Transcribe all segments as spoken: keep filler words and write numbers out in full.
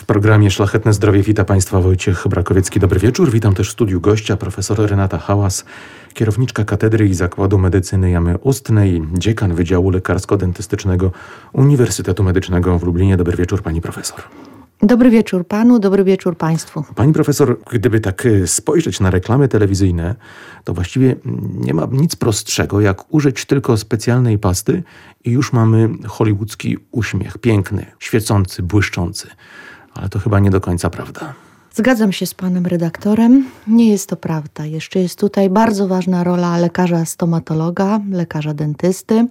W programie Szlachetne Zdrowie wita Państwa Wojciech Brakowiecki. Dobry wieczór. Witam też w studiu gościa, profesor Renata Hałas, kierowniczka Katedry i Zakładu Medycyny Jamy Ustnej, dziekan Wydziału Lekarsko-Dentystycznego Uniwersytetu Medycznego w Lublinie. Dobry wieczór, pani profesor. Dobry wieczór panu, dobry wieczór państwu. Pani profesor, gdyby tak spojrzeć na reklamy telewizyjne, to właściwie nie ma nic prostszego, jak użyć tylko specjalnej pasty i już mamy hollywoodzki uśmiech. Piękny, świecący, błyszczący. Ale to chyba nie do końca prawda. Zgadzam się z panem redaktorem. Nie jest to prawda. Jeszcze jest tutaj bardzo ważna rola lekarza stomatologa, lekarza dentysty,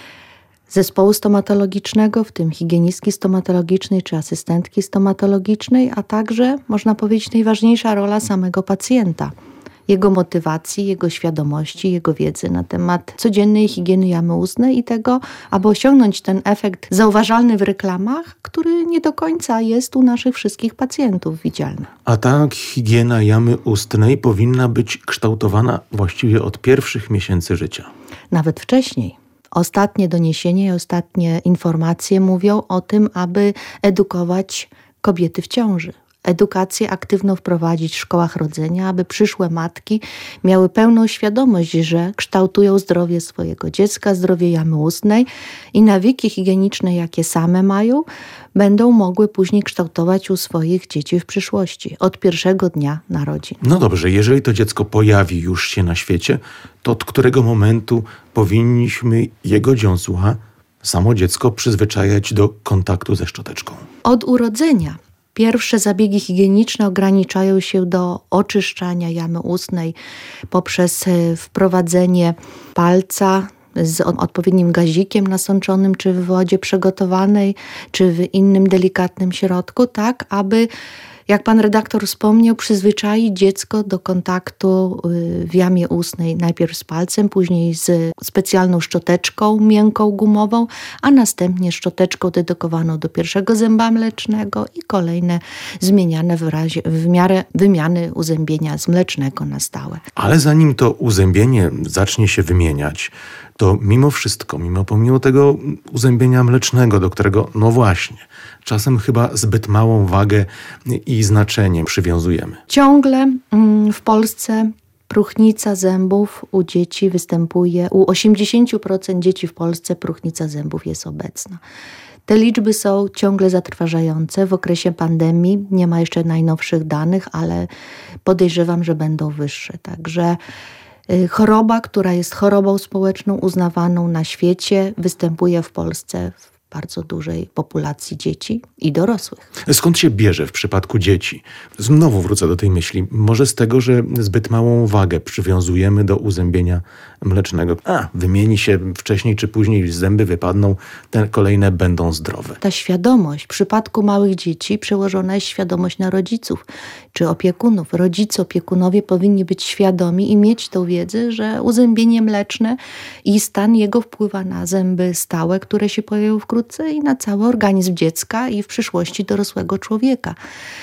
zespołu stomatologicznego, w tym higienistki stomatologicznej czy asystentki stomatologicznej, a także, można powiedzieć, najważniejsza rola samego pacjenta. Jego motywacji, jego świadomości, jego wiedzy na temat codziennej higieny jamy ustnej i tego, aby osiągnąć ten efekt zauważalny w reklamach, który nie do końca jest u naszych wszystkich pacjentów widzialny. A ta higiena jamy ustnej powinna być kształtowana właściwie od pierwszych miesięcy życia. Nawet wcześniej. Ostatnie doniesienia i ostatnie informacje mówią o tym, aby edukować kobiety w ciąży. Edukację aktywną wprowadzić w szkołach rodzenia, aby przyszłe matki miały pełną świadomość, że kształtują zdrowie swojego dziecka, zdrowie jamy ustnej i nawyki higieniczne, jakie same mają, będą mogły później kształtować u swoich dzieci w przyszłości, od pierwszego dnia narodzin. No dobrze, jeżeli to dziecko pojawi już się na świecie, to od którego momentu powinniśmy jego dziąsła, samo dziecko, przyzwyczajać do kontaktu ze szczoteczką? Od urodzenia. Pierwsze zabiegi higieniczne ograniczają się do oczyszczania jamy ustnej poprzez wprowadzenie palca z odpowiednim gazikiem nasączonym, czy w wodzie przygotowanej, czy w innym delikatnym środku, tak aby, jak pan redaktor wspomniał, przyzwyczaić dziecko do kontaktu w jamie ustnej, najpierw z palcem, później z specjalną szczoteczką miękką, gumową, a następnie szczoteczką dedykowaną do pierwszego zęba mlecznego i kolejne zmieniane w, razie, w miarę wymiany uzębienia z mlecznego na stałe. Ale zanim to uzębienie zacznie się wymieniać, to mimo wszystko, mimo pomimo tego uzębienia mlecznego, do którego, no właśnie, czasem chyba zbyt małą wagę i znaczenie przywiązujemy. Ciągle mm, w Polsce próchnica zębów u dzieci występuje, u osiemdziesiąt procent dzieci w Polsce próchnica zębów jest obecna. Te liczby są ciągle zatrważające. W okresie pandemii nie ma jeszcze najnowszych danych, ale podejrzewam, że będą wyższe. Także choroba, która jest chorobą społeczną uznawaną na świecie, występuje w Polsce w bardzo dużej populacji dzieci i dorosłych. Skąd się bierze w przypadku dzieci? Znowu wrócę do tej myśli. Może z tego, że zbyt małą wagę przywiązujemy do uzębienia mlecznego. A, wymieni się wcześniej czy później, zęby wypadną, te kolejne będą zdrowe. Ta świadomość w przypadku małych dzieci przełożona jest świadomość na rodziców czy opiekunów. Rodzice, opiekunowie powinni być świadomi i mieć tą wiedzę, że uzębienie mleczne i stan jego wpływa na zęby stałe, które się pojawią wkrótce, i na cały organizm dziecka i w przyszłości dorosłego człowieka.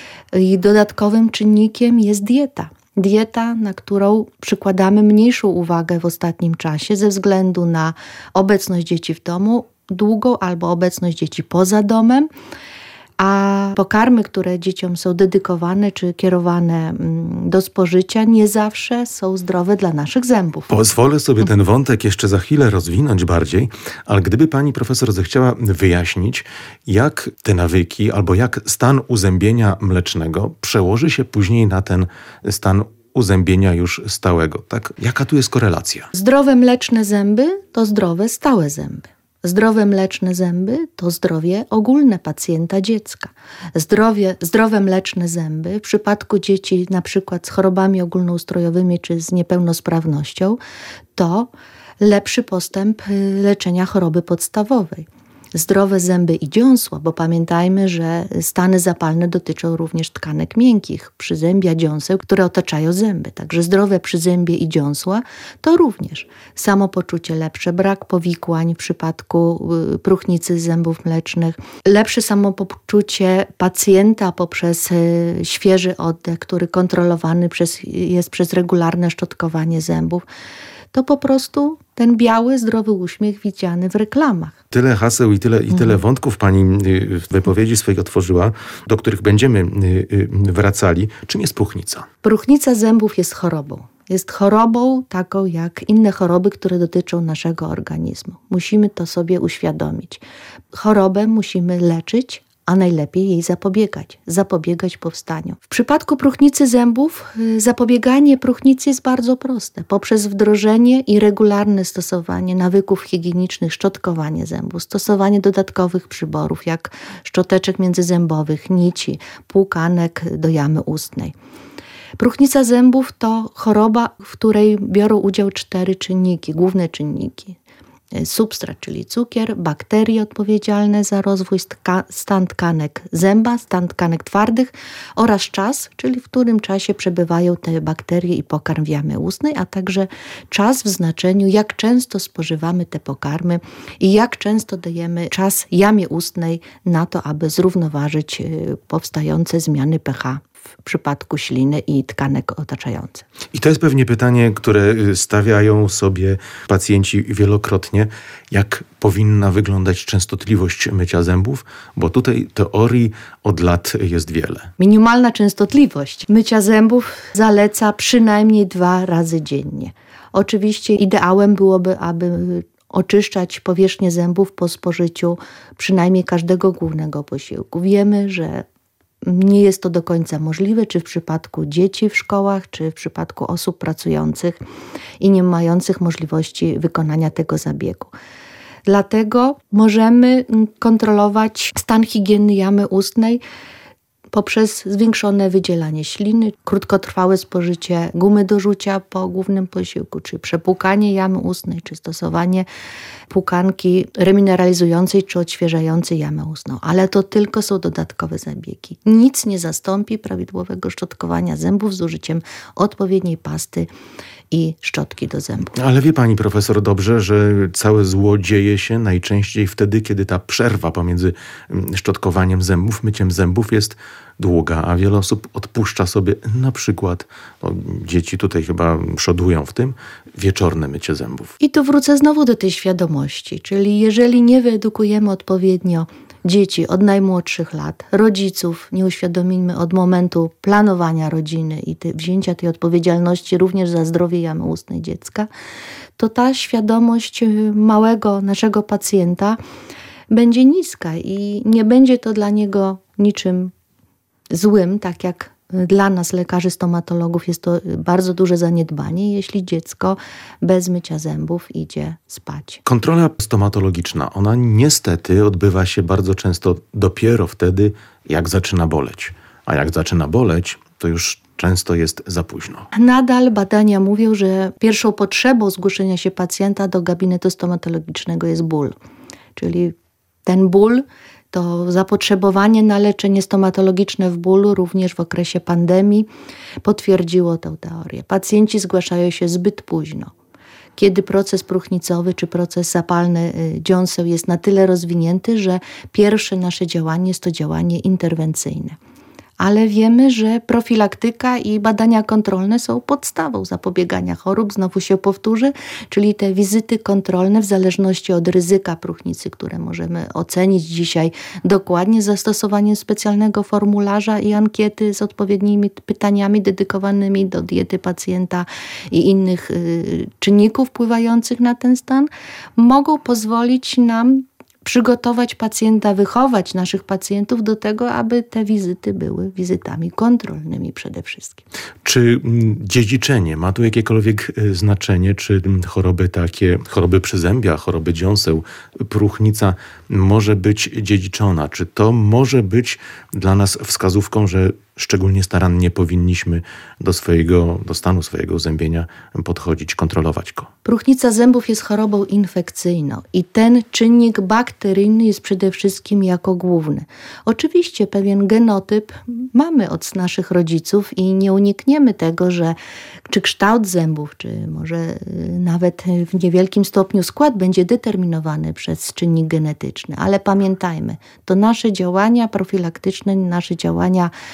I dodatkowym czynnikiem jest dieta. Dieta, na którą przykładamy mniejszą uwagę w ostatnim czasie ze względu na obecność dzieci w domu, długą albo obecność dzieci poza domem, a pokarmy, które dzieciom są dedykowane czy kierowane do spożycia, nie zawsze są zdrowe dla naszych zębów. Pozwolę sobie ten wątek jeszcze za chwilę rozwinąć bardziej, ale gdyby pani profesor zechciała wyjaśnić, jak te nawyki albo jak stan uzębienia mlecznego przełoży się później na ten stan uzębienia już stałego, tak? Jaka tu jest korelacja? Zdrowe mleczne zęby to zdrowe stałe zęby. Zdrowe mleczne zęby to zdrowie ogólne pacjenta dziecka. Zdrowie, zdrowe mleczne zęby w przypadku dzieci na przykład z chorobami ogólnoustrojowymi czy z niepełnosprawnością to lepszy postęp leczenia choroby podstawowej. Zdrowe zęby i dziąsła, bo pamiętajmy, że stany zapalne dotyczą również tkanek miękkich, przyzębia, dziąseł, które otaczają zęby. Także zdrowe przyzębie i dziąsła to również samopoczucie lepsze, brak powikłań w przypadku próchnicy zębów mlecznych, lepsze samopoczucie pacjenta poprzez świeży oddech, który kontrolowany przez, jest przez regularne szczotkowanie zębów. to po prostu ten biały, zdrowy uśmiech widziany w reklamach. Tyle haseł i tyle, i tyle Mhm. wątków pani w wypowiedzi swojej otworzyła, do których będziemy wracali. Czym jest próchnica? Próchnica zębów jest chorobą. Jest chorobą taką jak inne choroby, które dotyczą naszego organizmu. Musimy to sobie uświadomić. Chorobę musimy leczyć, a najlepiej jej zapobiegać, zapobiegać powstaniu. W przypadku próchnicy zębów zapobieganie próchnicy jest bardzo proste. Poprzez wdrożenie i regularne stosowanie nawyków higienicznych, szczotkowanie zębów, stosowanie dodatkowych przyborów, jak szczoteczek międzyzębowych, nici, płukanek do jamy ustnej. Próchnica zębów to choroba, w której biorą udział cztery czynniki, główne czynniki. Substrat, czyli cukier, bakterie odpowiedzialne za rozwój tka- stan tkanek zęba, stan tkanek twardych oraz czas, czyli w którym czasie przebywają te bakterie i pokarm w jamie ustnej, a także czas w znaczeniu, jak często spożywamy te pokarmy i jak często dajemy czas jamie ustnej na to, aby zrównoważyć powstające zmiany pH w przypadku śliny i tkanek otaczających. I to jest pewnie pytanie, które stawiają sobie pacjenci wielokrotnie. Jak powinna wyglądać częstotliwość mycia zębów? Bo tutaj teorii od lat jest wiele. Minimalna częstotliwość mycia zębów zaleca przynajmniej dwa razy dziennie. Oczywiście ideałem byłoby, aby oczyszczać powierzchnię zębów po spożyciu przynajmniej każdego głównego posiłku. Wiemy, że nie jest to do końca możliwe, czy w przypadku dzieci w szkołach, czy w przypadku osób pracujących i nie mających możliwości wykonania tego zabiegu. Dlatego możemy kontrolować stan higieny jamy ustnej poprzez zwiększone wydzielanie śliny, krótkotrwałe spożycie gumy do rzucia po głównym posiłku, czy przepłukanie jamy ustnej, czy stosowanie płukanki remineralizującej czy odświeżającej jamę ustną. Ale to tylko są dodatkowe zabiegi. Nic nie zastąpi prawidłowego szczotkowania zębów z użyciem odpowiedniej pasty i szczotki do zębów. Ale wie pani profesor dobrze, że całe zło dzieje się najczęściej wtedy, kiedy ta przerwa pomiędzy szczotkowaniem zębów, myciem zębów jest długa, a wiele osób odpuszcza sobie na przykład, no, dzieci tutaj chyba przodują w tym, wieczorne mycie zębów. I tu wrócę znowu do tej świadomości, czyli jeżeli nie wyedukujemy odpowiednio dzieci od najmłodszych lat, rodziców nie uświadomimy od momentu planowania rodziny i te, wzięcia tej odpowiedzialności również za zdrowie jamy ustnej dziecka, to ta świadomość małego naszego pacjenta będzie niska i nie będzie to dla niego niczym złym, tak jak dla nas, lekarzy stomatologów, jest to bardzo duże zaniedbanie, jeśli dziecko bez mycia zębów idzie spać. Kontrola stomatologiczna, ona niestety odbywa się bardzo często dopiero wtedy, jak zaczyna boleć. A jak zaczyna boleć, to już często jest za późno. Nadal badania mówią, że pierwszą potrzebą zgłoszenia się pacjenta do gabinetu stomatologicznego jest ból. Czyli ten ból to zapotrzebowanie na leczenie stomatologiczne w bólu również w okresie pandemii potwierdziło tę teorię. Pacjenci zgłaszają się zbyt późno, kiedy proces próchnicowy czy proces zapalny dziąseł jest na tyle rozwinięty, że pierwsze nasze działanie jest to działanie interwencyjne. Ale wiemy, że profilaktyka i badania kontrolne są podstawą zapobiegania chorób. Znowu się powtórzę, czyli te wizyty kontrolne w zależności od ryzyka próchnicy, które możemy ocenić dzisiaj dokładnie z zastosowaniem specjalnego formularza i ankiety z odpowiednimi pytaniami dedykowanymi do diety pacjenta i innych y, czynników wpływających na ten stan, mogą pozwolić nam przygotować pacjenta, wychować naszych pacjentów do tego, aby te wizyty były wizytami kontrolnymi przede wszystkim. Czy dziedziczenie ma tu jakiekolwiek znaczenie? Czy choroby takie, choroby przyzębia, choroby dziąseł, próchnica może być dziedziczona? Czy to może być dla nas wskazówką, że szczególnie starannie powinniśmy do swojego, do stanu swojego zębienia podchodzić, kontrolować go? Próchnica zębów jest chorobą infekcyjną i ten czynnik bakteryjny jest przede wszystkim jako główny. Oczywiście pewien genotyp mamy od naszych rodziców i nie unikniemy tego, że czy kształt zębów, czy może nawet w niewielkim stopniu skład będzie determinowany przez czynnik genetyczny. Ale pamiętajmy, to nasze działania profilaktyczne, nasze działania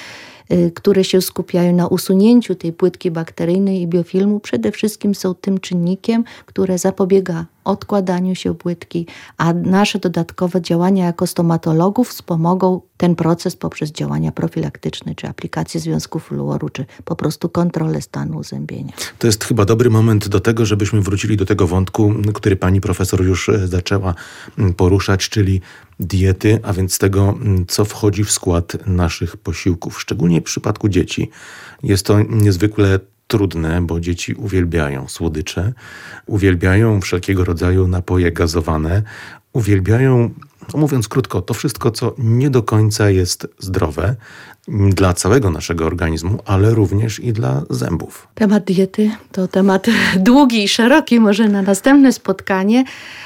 które się skupiają na usunięciu tej płytki bakteryjnej i biofilmu, przede wszystkim są tym czynnikiem, które zapobiega odkładaniu się płytki, a nasze dodatkowe działania jako stomatologów wspomogą ten proces poprzez działania profilaktyczne, czy aplikację związku fluoru, czy po prostu kontrolę stanu uzębienia. To jest chyba dobry moment do tego, żebyśmy wrócili do tego wątku, który pani profesor już zaczęła poruszać, czyli diety, a więc tego, co wchodzi w skład naszych posiłków. Szczególnie w przypadku dzieci jest to niezwykle trudne, bo dzieci uwielbiają słodycze, uwielbiają wszelkiego rodzaju napoje gazowane, uwielbiają, no mówiąc krótko, to wszystko, co nie do końca jest zdrowe dla całego naszego organizmu, ale również i dla zębów. Temat diety to temat długi i szeroki, może na następne spotkanie.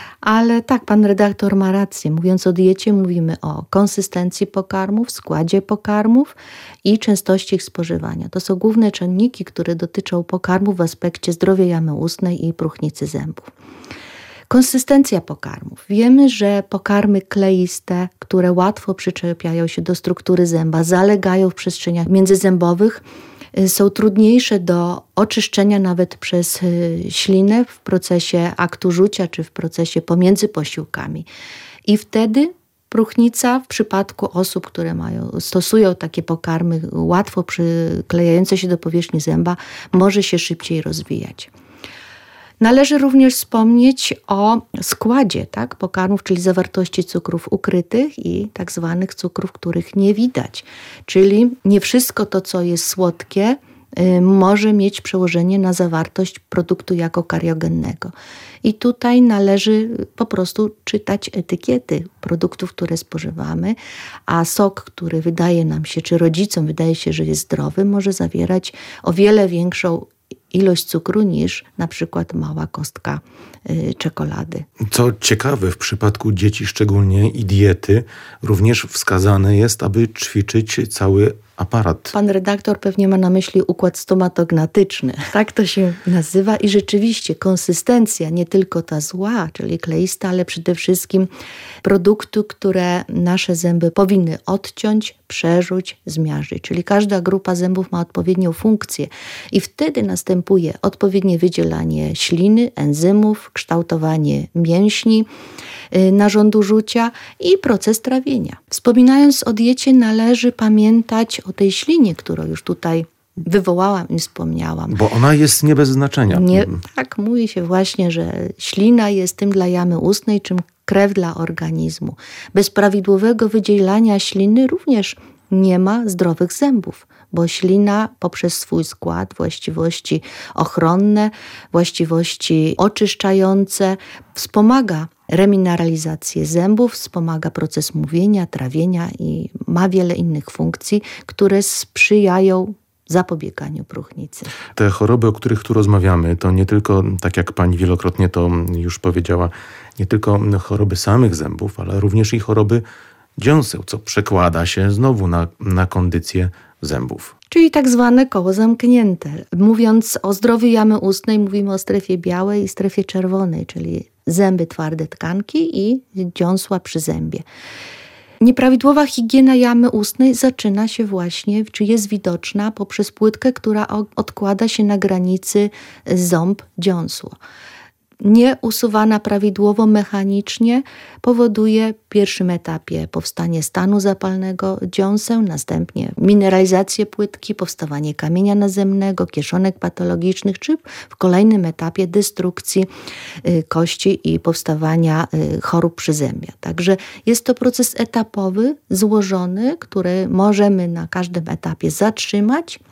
Ale tak, pan redaktor ma rację. Mówiąc o diecie, mówimy o konsystencji pokarmów, składzie pokarmów i częstości ich spożywania. To są główne czynniki, które dotyczą pokarmów w aspekcie zdrowia jamy ustnej i próchnicy zębów. Konsystencja pokarmów. Wiemy, że pokarmy kleiste, które łatwo przyczepiają się do struktury zęba, zalegają w przestrzeniach międzyzębowych, są trudniejsze do oczyszczenia nawet przez ślinę w procesie aktu żucia czy w procesie pomiędzy posiłkami. I wtedy próchnica w przypadku osób, które mają, stosują takie pokarmy łatwo przyklejające się do powierzchni zęba, może się szybciej rozwijać. Należy również wspomnieć o składzie tak, pokarmów, czyli zawartości cukrów ukrytych i tak zwanych cukrów, których nie widać. Czyli nie wszystko to, co jest słodkie, y, może mieć przełożenie na zawartość produktu jako kariogennego. I tutaj należy po prostu czytać etykiety produktów, które spożywamy, a sok, który wydaje nam się, czy rodzicom wydaje się, że jest zdrowy, może zawierać o wiele większą ilość cukru niż na przykład mała kostka y, czekolady. Co ciekawe, w przypadku dzieci szczególnie i diety również wskazane jest, aby ćwiczyć cały aparat. Pan redaktor pewnie ma na myśli układ stomatognatyczny. Tak to się nazywa i rzeczywiście konsystencja, nie tylko ta zła, czyli kleista, ale przede wszystkim produktu, które nasze zęby powinny odciąć, przerzuć, zmiażdżyć. Czyli każda grupa zębów ma odpowiednią funkcję i wtedy następuje odpowiednie wydzielanie śliny, enzymów, kształtowanie mięśni, narządu żucia i proces trawienia. Wspominając o diecie, należy pamiętać o tej ślinie, którą już tutaj wywołałam i wspomniałam. Bo ona jest nie bez znaczenia. Nie, tak, mówi się właśnie, że ślina jest tym dla jamy ustnej, czym krew dla organizmu. Bez prawidłowego wydzielania śliny również nie ma zdrowych zębów, bo ślina poprzez swój skład, właściwości ochronne, właściwości oczyszczające wspomaga remineralizację zębów, wspomaga proces mówienia, trawienia i ma wiele innych funkcji, które sprzyjają zapobieganiu próchnicy. Te choroby, o których tu rozmawiamy, to nie tylko, tak jak pani wielokrotnie to już powiedziała, nie tylko choroby samych zębów, ale również i choroby dziąseł, co przekłada się znowu na, na kondycję zębów. Czyli tak zwane koło zamknięte. Mówiąc o zdrowiu jamy ustnej, mówimy o strefie białej i strefie czerwonej, czyli zęby, twarde tkanki i dziąsła przy zębie. Nieprawidłowa higiena jamy ustnej zaczyna się właśnie, czy jest widoczna poprzez płytkę, która odkłada się na granicy ząb-dziąsło. Nieusuwana prawidłowo mechanicznie powoduje w pierwszym etapie powstanie stanu zapalnego dziąseł, następnie mineralizację płytki, powstawanie kamienia nazemnego, kieszonek patologicznych, czy w kolejnym etapie destrukcji kości i powstawania chorób przyzębia. Także jest to proces etapowy, złożony, który możemy na każdym etapie zatrzymać,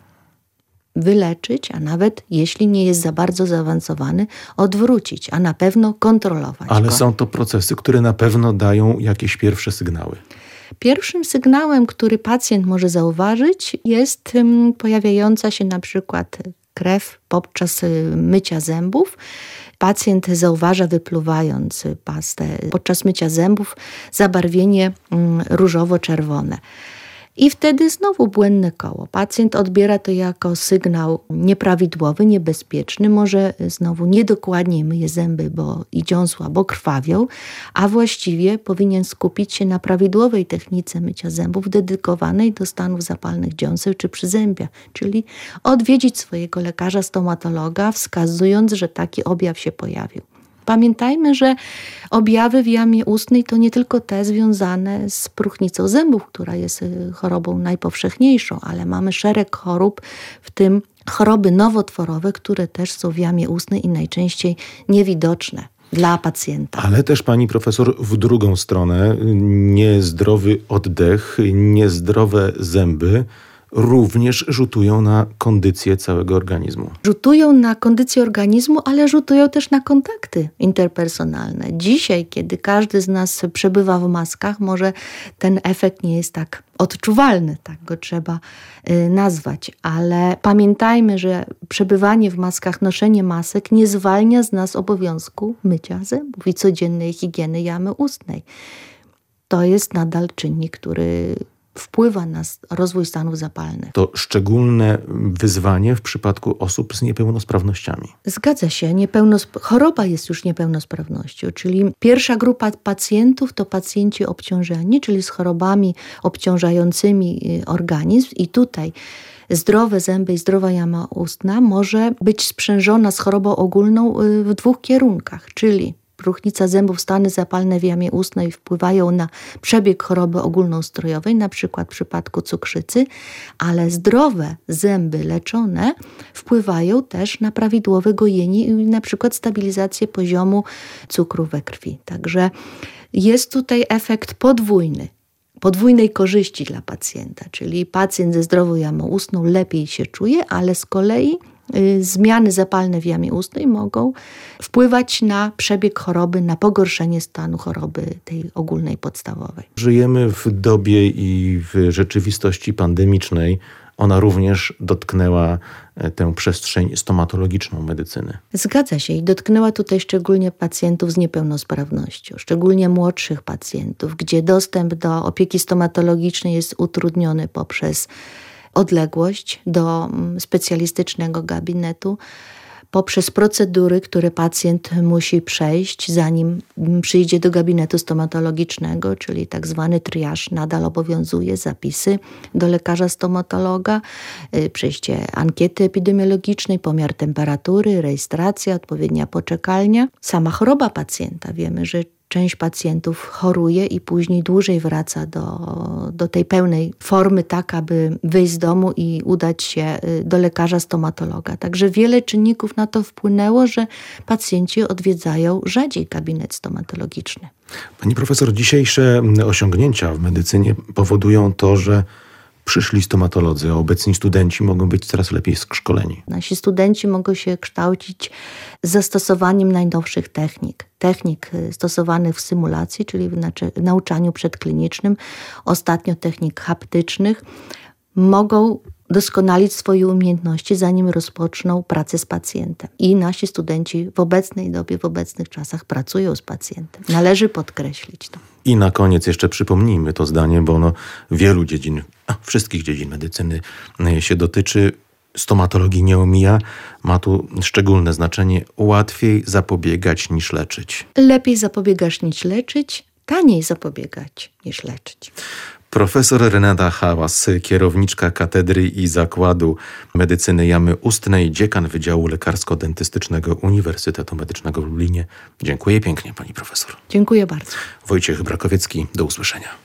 wyleczyć, a nawet jeśli nie jest za bardzo zaawansowany, odwrócić, a na pewno kontrolować Ale go. są to procesy, które na pewno dają jakieś pierwsze sygnały. Pierwszym sygnałem, który pacjent może zauważyć, jest um, pojawiająca się na przykład krew podczas mycia zębów. Pacjent zauważa, wypluwając pastę podczas mycia zębów, zabarwienie um, różowo-czerwone. I wtedy znowu błędne koło. Pacjent odbiera to jako sygnał nieprawidłowy, niebezpieczny. Może znowu niedokładnie myje zęby, bo i dziąsła, bo krwawią, a właściwie powinien skupić się na prawidłowej technice mycia zębów dedykowanej do stanów zapalnych dziąseł czy przyzębia, czyli odwiedzić swojego lekarza stomatologa, wskazując, że taki objaw się pojawił. Pamiętajmy, że objawy w jamie ustnej to nie tylko te związane z próchnicą zębów, która jest chorobą najpowszechniejszą, ale mamy szereg chorób, w tym choroby nowotworowe, które też są w jamie ustnej i najczęściej niewidoczne dla pacjenta. Ale też pani profesor w drugą stronę, niezdrowy oddech, niezdrowe zęby również rzutują na kondycję całego organizmu. Rzutują na kondycję organizmu, ale rzutują też na kontakty interpersonalne. Dzisiaj, kiedy każdy z nas przebywa w maskach, może ten efekt nie jest tak odczuwalny, tak go trzeba y, nazwać, ale pamiętajmy, że przebywanie w maskach, noszenie masek nie zwalnia z nas obowiązku mycia zębów i codziennej higieny jamy ustnej. To jest nadal czynnik, który wpływa na rozwój stanów zapalnych. To szczególne wyzwanie w przypadku osób z niepełnosprawnościami. Zgadza się. Niepełnosp- choroba jest już niepełnosprawnością, czyli pierwsza grupa pacjentów to pacjenci obciążeni, czyli z chorobami obciążającymi organizm i tutaj zdrowe zęby i zdrowa jama ustna może być sprzężona z chorobą ogólną w dwóch kierunkach, czyli próchnica zębów, stany zapalne w jamie ustnej wpływają na przebieg choroby ogólnoustrojowej, na przykład w przypadku cukrzycy, ale zdrowe zęby leczone wpływają też na prawidłowe gojenie i na przykład stabilizację poziomu cukru we krwi. Także jest tutaj efekt podwójny. Podwójnej korzyści dla pacjenta, czyli pacjent ze zdrową jamą ustną lepiej się czuje, ale z kolei y, zmiany zapalne w jamie ustnej mogą wpływać na przebieg choroby, na pogorszenie stanu choroby tej ogólnej, podstawowej. Żyjemy w dobie i w rzeczywistości pandemicznej. Ona również dotknęła tę przestrzeń stomatologiczną medycyny. Zgadza się i dotknęła tutaj szczególnie pacjentów z niepełnosprawnością, szczególnie młodszych pacjentów, gdzie dostęp do opieki stomatologicznej jest utrudniony poprzez odległość do specjalistycznego gabinetu, poprzez procedury, które pacjent musi przejść, zanim przyjdzie do gabinetu stomatologicznego, czyli tak zwany triaż nadal obowiązuje, zapisy do lekarza stomatologa, przejście ankiety epidemiologicznej, pomiar temperatury, rejestracja, odpowiednia poczekalnia. Sama choroba pacjenta. Wiemy, że część pacjentów choruje i później dłużej wraca do, do tej pełnej formy, tak aby wyjść z domu i udać się do lekarza stomatologa. Także wiele czynników na to wpłynęło, że pacjenci odwiedzają rzadziej gabinet stomatologiczny. Pani profesor, dzisiejsze osiągnięcia w medycynie powodują to, że przyszli stomatolodzy, a obecni studenci mogą być coraz lepiej szkoleni. Nasi studenci mogą się kształcić z zastosowaniem najnowszych technik. Technik stosowanych w symulacji, czyli w nauczaniu przedklinicznym, ostatnio technik haptycznych. Mogą doskonalić swoje umiejętności, zanim rozpoczną pracę z pacjentem. I nasi studenci w obecnej dobie, w obecnych czasach pracują z pacjentem. Należy podkreślić to. I na koniec jeszcze przypomnijmy to zdanie, bo ono wielu dziedzin, wszystkich dziedzin medycyny się dotyczy. Stomatologii nie omija. Ma tu szczególne znaczenie. Łatwiej zapobiegać niż leczyć. Lepiej zapobiegać niż leczyć, taniej zapobiegać niż leczyć. Profesor Renata Hałas, kierowniczka Katedry i Zakładu Medycyny Jamy Ustnej, dziekan Wydziału Lekarsko-Dentystycznego Uniwersytetu Medycznego w Lublinie. Dziękuję pięknie, pani profesor. Dziękuję bardzo. Wojciech Brakowiecki, do usłyszenia.